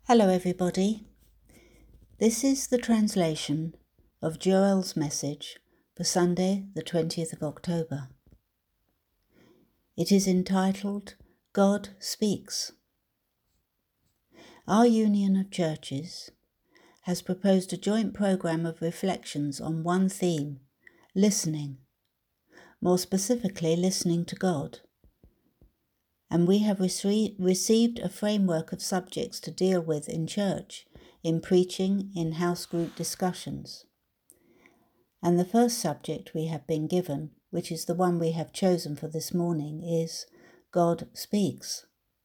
Hello everybody. This is the translation of Joel's message for Sunday the 20th of October. It is entitled, God Speaks. Our Union of Churches has proposed a joint programme of reflections on one theme, listening, more specifically listening to God. And we have received a framework of subjects to deal with in church, in preaching, in house group discussions. And the first subject we have been given, which is the one we have chosen for this morning, is God Speaks.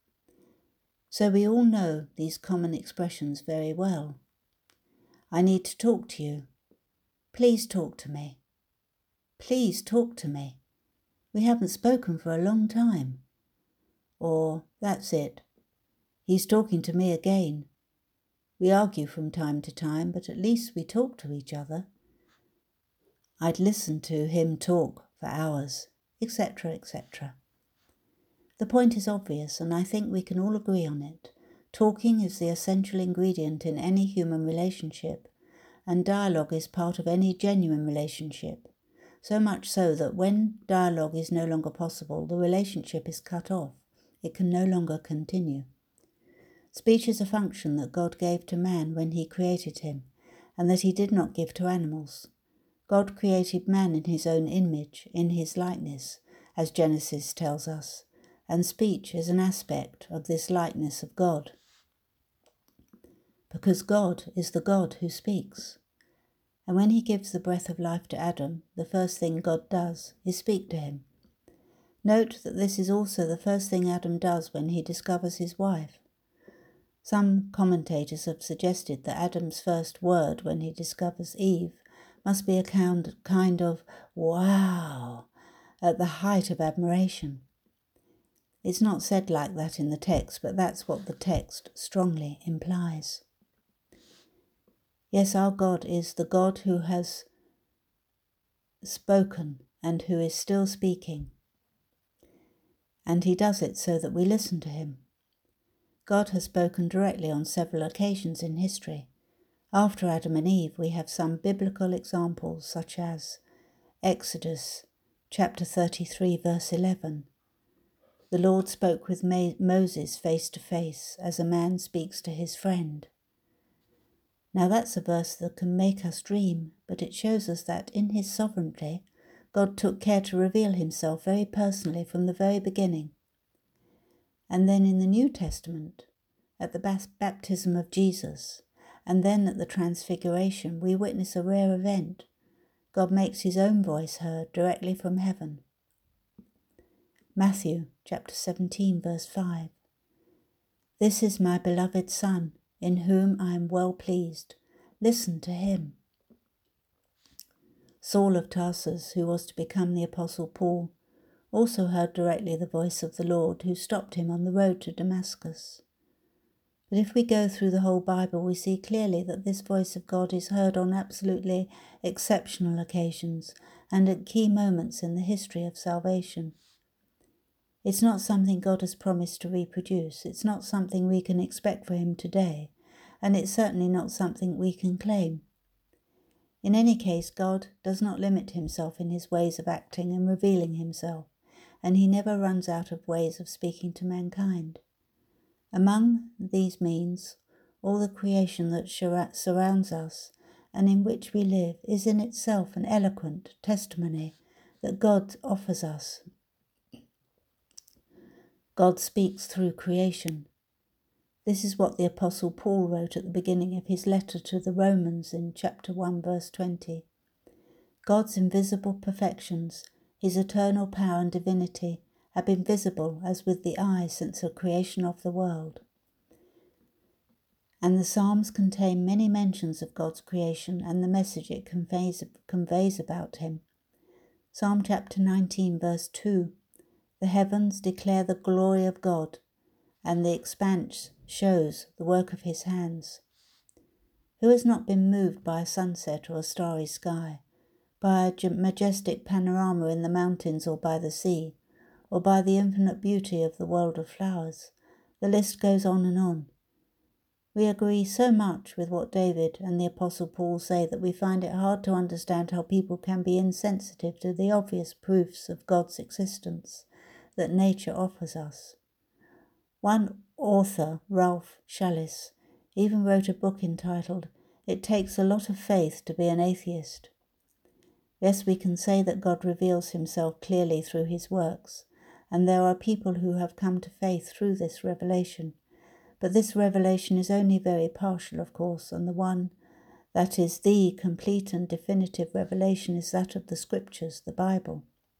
So we all know these common expressions very well. I need to talk to you. Please talk to me. Please talk to me. We haven't spoken for a long time. Or, that's it. He's talking to me again. We argue from time to time, but at least we talk to each other. I'd listen to him talk for hours, etc., etc. The point is obvious, and I think we can all agree on it. Talking is the essential ingredient in any human relationship, and dialogue is part of any genuine relationship. So much so that when dialogue is no longer possible, the relationship is cut off. It can no longer continue. Speech is a function that God gave to man when he created him, and that he did not give to animals. God created man in his own image, in his likeness, as Genesis tells us, and speech is an aspect of this likeness of God. Because God is the God who speaks. And when he gives the breath of life to Adam, the first thing God does is speak to him. Note that this is also the first thing Adam does when he discovers his wife. Some commentators have suggested that Adam's first word when he discovers Eve must be a kind of wow at the height of admiration. It's not said like that in the text, but that's what the text strongly implies. Yes, our God is the God who has spoken and who is still speaking. And he does it so that we listen to him. God has spoken directly on several occasions in history. After Adam and Eve, we have some biblical examples such as Exodus chapter 33 verse 11. The Lord spoke with Moses face to face as a man speaks to his friend. Now that's a verse that can make us dream, but it shows us that in his sovereignty, God took care to reveal himself very personally from the very beginning. And then in the New Testament, at the baptism of Jesus, and then at the Transfiguration, we witness a rare event. God makes his own voice heard directly from heaven. Matthew chapter 17 verse 5. This is my beloved Son, in whom I am well pleased. Listen to him. Saul of Tarsus, who was to become the Apostle Paul, also heard directly the voice of the Lord, who stopped him on the road to Damascus. But if we go through the whole Bible, we see clearly that this voice of God is heard on absolutely exceptional occasions and at key moments in the history of salvation. It's not something God has promised to reproduce. It's not something we can expect for him today, and it's certainly not something we can claim. In any case, God does not limit himself in his ways of acting and revealing himself, and he never runs out of ways of speaking to mankind. Among these means, all the creation that surrounds us and in which we live is in itself an eloquent testimony that God offers us. God speaks through creation. This is what the Apostle Paul wrote at the beginning of his letter to the Romans in chapter 1 verse 20. God's invisible perfections, his eternal power and divinity, have been visible as with the eye since the creation of the world. And the Psalms contain many mentions of God's creation and the message it conveys about him. Psalm chapter 19 verse 2. The heavens declare the glory of God, and the expanse shows the work of his hands. Who has not been moved by a sunset or a starry sky, by a majestic panorama in the mountains or by the sea, or by the infinite beauty of the world of flowers? The list goes on and on. We agree so much with what David and the Apostle Paul say that we find it hard to understand how people can be insensitive to the obvious proofs of God's existence that nature offers us. One author, Ralph Shallis, even wrote a book entitled, "It Takes a Lot of Faith to Be an Atheist." Yes, we can say that God reveals himself clearly through his works, and there are people who have come to faith through this revelation. But this revelation is only very partial, of course, and the one that is the complete and definitive revelation is that of the Scriptures, the Bible.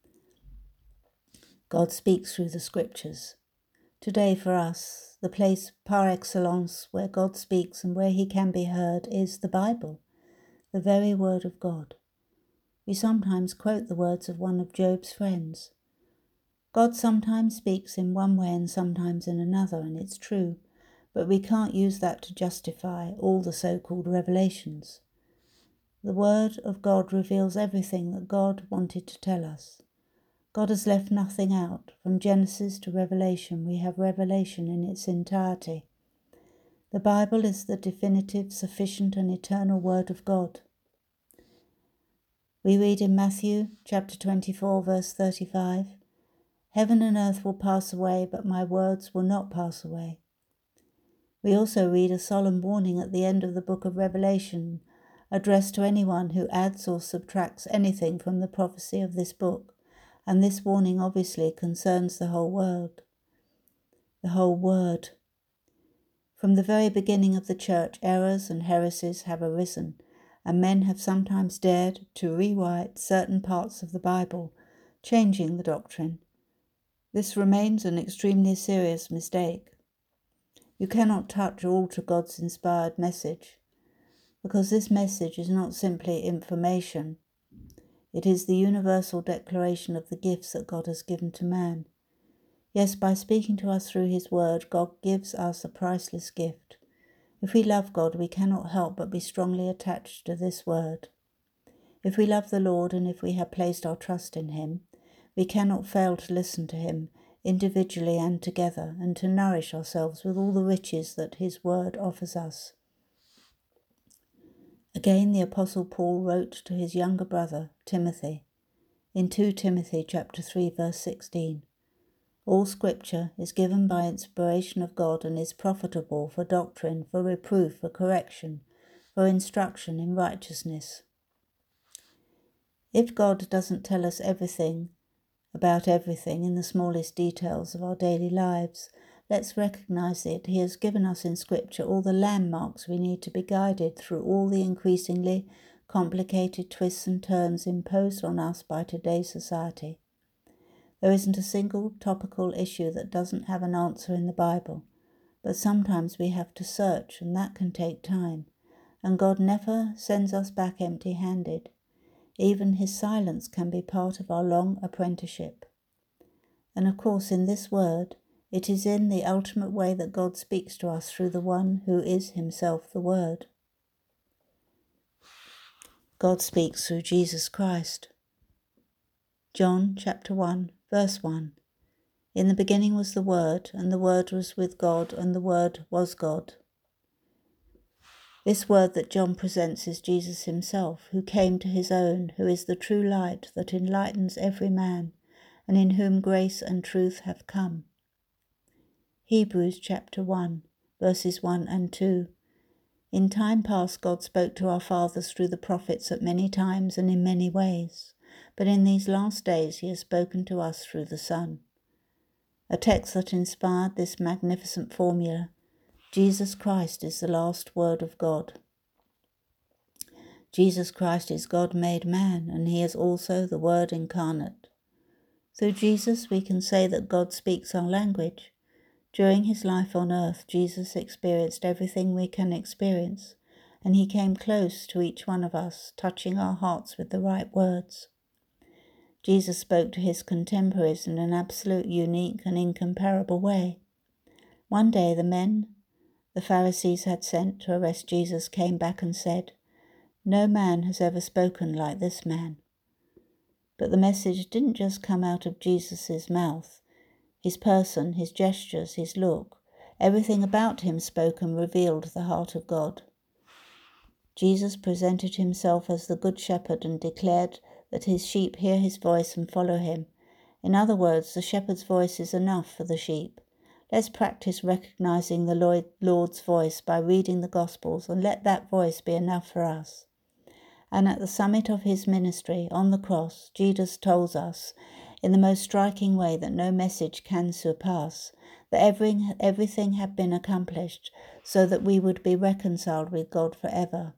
God speaks through the Scriptures. Today for us, the place par excellence where God speaks and where he can be heard is the Bible, the very word of God. We sometimes quote the words of one of Job's friends. God sometimes speaks in one way and sometimes in another, and it's true, but we can't use that to justify all the so-called revelations. The word of God reveals everything that God wanted to tell us. God has left nothing out. From Genesis to Revelation, we have revelation in its entirety. The Bible is the definitive, sufficient and eternal word of God. We read in Matthew chapter 24, verse 35, "Heaven and earth will pass away, but my words will not pass away." We also read a solemn warning at the end of the book of Revelation, addressed to anyone who adds or subtracts anything from the prophecy of this book, and this warning obviously concerns the whole world. The whole word. From the very beginning of the church, errors and heresies have arisen, and men have sometimes dared to rewrite certain parts of the Bible, changing the doctrine. This remains an extremely serious mistake. You cannot touch or alter God's inspired message, because this message is not simply information. It is the universal declaration of the gifts that God has given to man. Yes, by speaking to us through his word, God gives us a priceless gift. If we love God, we cannot help but be strongly attached to this word. If we love the Lord and if we have placed our trust in him, we cannot fail to listen to him individually and together, and to nourish ourselves with all the riches that his word offers us. Again, the Apostle Paul wrote to his younger brother, Timothy, in 2 Timothy chapter 3, verse 16, "All Scripture is given by inspiration of God and is profitable for doctrine, for reproof, for correction, for instruction in righteousness." If God doesn't tell us everything about everything in the smallest details of our daily lives, let's recognize that he has given us in Scripture all the landmarks we need to be guided through all the increasingly complicated twists and turns imposed on us by today's society. There isn't a single topical issue that doesn't have an answer in the Bible, but sometimes we have to search, and that can take time, and God never sends us back empty-handed. Even his silence can be part of our long apprenticeship. And of course, in this word, it is in the ultimate way that God speaks to us through the one who is himself the Word. God speaks through Jesus Christ. John chapter 1, verse 1. "In the beginning was the Word, and the Word was with God, and the Word was God." This word that John presents is Jesus himself, who came to his own, who is the true light that enlightens every man, and in whom grace and truth have come. Hebrews chapter 1, verses 1 and 2. "In time past God spoke to our fathers through the prophets at many times and in many ways, but in these last days he has spoken to us through the Son." A text that inspired this magnificent formula: Jesus Christ is the last word of God. Jesus Christ is God made man, and he is also the Word incarnate. Through Jesus we can say that God speaks our language. During his life on earth, Jesus experienced everything we can experience, and he came close to each one of us, touching our hearts with the right words. Jesus spoke to his contemporaries in an absolute, unique and incomparable way. One day the men the Pharisees had sent to arrest Jesus came back and said, "No man has ever spoken like this man." But the message didn't just come out of Jesus' mouth. His person, his gestures, his look Everything about him spoke and revealed the heart of God. Jesus presented himself as the Good Shepherd and declared that his sheep hear his voice and follow him. In other words, the shepherd's voice is enough for the sheep. Let's practice recognizing the Lord's voice by reading the Gospels, and let that voice be enough for us. And at the summit of his ministry, on the cross, Jesus tells us in the most striking way that no message can surpass, that everything had been accomplished so that we would be reconciled with God forever.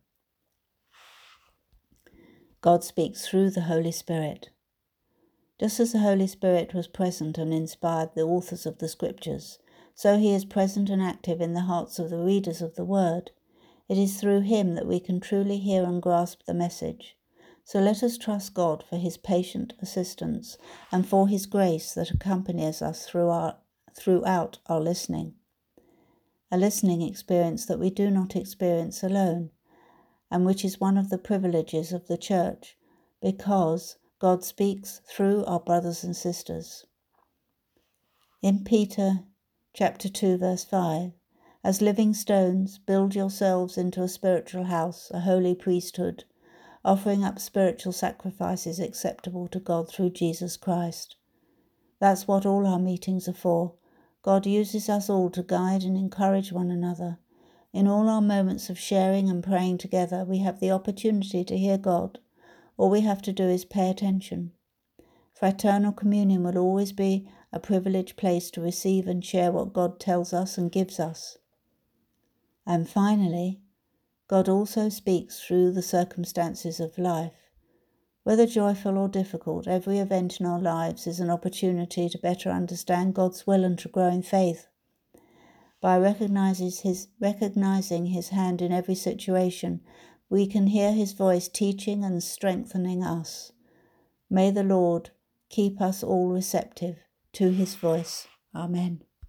God speaks through the Holy Spirit. Just as the Holy Spirit was present and inspired the authors of the Scriptures, so he is present and active in the hearts of the readers of the Word. It is through him that we can truly hear and grasp the message. So let us trust God for his patient assistance and for his grace that accompanies us throughout our listening. A listening experience that we do not experience alone, and which is one of the privileges of the Church, because God speaks through our brothers and sisters. In Peter chapter 2 verse 5, as living stones, build yourselves into a spiritual house, a holy priesthood, offering up spiritual sacrifices acceptable to God through Jesus Christ. That's what all our meetings are for. God uses us all to guide and encourage one another. In all our moments of sharing and praying together, we have the opportunity to hear God. All we have to do is pay attention. Fraternal communion will always be a privileged place to receive and share what God tells us and gives us. And finally, God also speaks through the circumstances of life. Whether joyful or difficult, every event in our lives is an opportunity to better understand God's will and to grow in faith. By recognizing his hand in every situation, we can hear his voice teaching and strengthening us. May the Lord keep us all receptive to his voice. Amen.